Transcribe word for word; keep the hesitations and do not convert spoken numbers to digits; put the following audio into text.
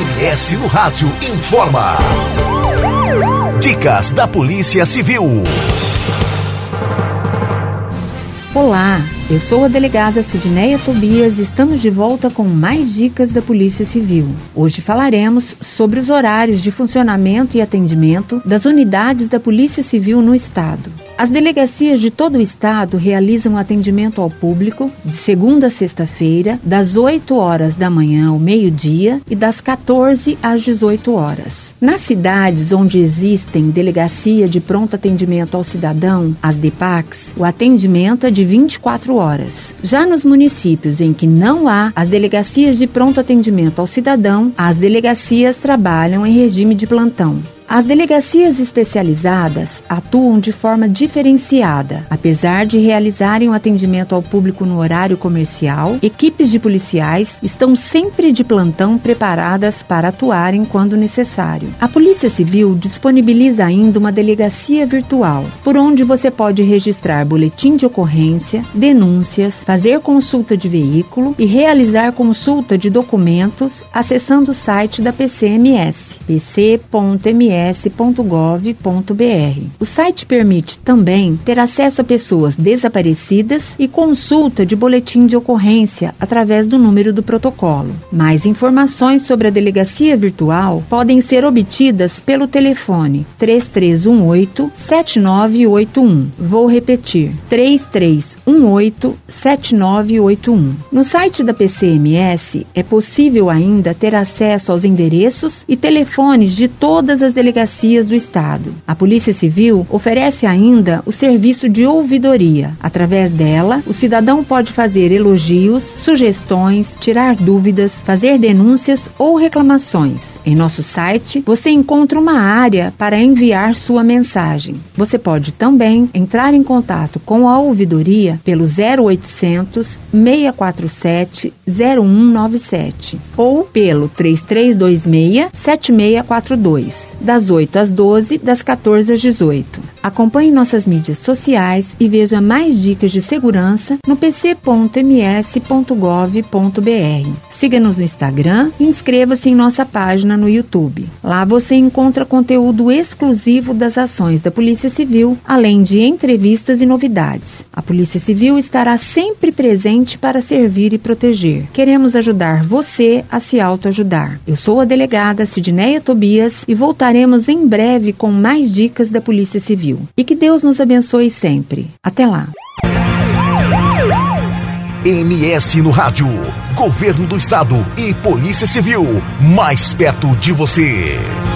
M S no Rádio informa. Dicas da Polícia Civil. Olá, eu sou a delegada Sidneia Tobias e estamos de volta com mais dicas da Polícia Civil. Hoje falaremos sobre os horários de funcionamento e atendimento das unidades da Polícia Civil no Estado. As delegacias de todo o Estado realizam atendimento ao público de segunda a sexta-feira, das oito horas da manhã ao meio-dia e das quatorze às dezoito horas. Nas cidades onde existem delegacia de pronto atendimento ao cidadão, as D P A Cs, o atendimento é de vinte e quatro horas. Já nos municípios em que não há as delegacias de pronto atendimento ao cidadão, as delegacias trabalham em regime de plantão. As delegacias especializadas atuam de forma diferenciada. Apesar de realizarem o atendimento ao público no horário comercial, equipes de policiais estão sempre de plantão preparadas para atuarem quando necessário. A Polícia Civil disponibiliza ainda uma delegacia virtual, por onde você pode registrar boletim de ocorrência, denúncias, fazer consulta de veículo e realizar consulta de documentos acessando o site da P C M S, p c ponto m s ponto gov ponto b r. O site permite também ter acesso a pessoas desaparecidas e consulta de boletim de ocorrência através do número do protocolo. Mais informações sobre a delegacia virtual podem ser obtidas pelo telefone três três um oito, sete nove oito um. Vou repetir, três três um oito, sete nove oito um. No site da P C M S é possível ainda ter acesso aos endereços e telefones de todas as delegacias do Estado. A Polícia Civil oferece ainda o serviço de ouvidoria. Através dela, o cidadão pode fazer elogios, sugestões, tirar dúvidas, fazer denúncias ou reclamações. Em nosso site, você encontra uma área para enviar sua mensagem. Você pode também entrar em contato com a ouvidoria pelo zero oitocentos, seis quatro sete, zero um nove sete ou pelo três três dois seis, sete seis quatro dois. Das oito às doze, das quatorze às dezoito. Acompanhe nossas mídias sociais e veja mais dicas de segurança no p c ponto m s ponto gov ponto b r. Siga-nos no Instagram e inscreva-se em nossa página no YouTube. Lá você encontra conteúdo exclusivo das ações da Polícia Civil, além de entrevistas e novidades. A Polícia Civil estará sempre presente para servir e proteger. Queremos ajudar você a se autoajudar. Eu sou a delegada Sidneia Tobias e voltaremos em breve com mais dicas da Polícia Civil. E que Deus nos abençoe sempre. Até lá. M S no Rádio. Governo do Estado e Polícia Civil. Mais perto de você.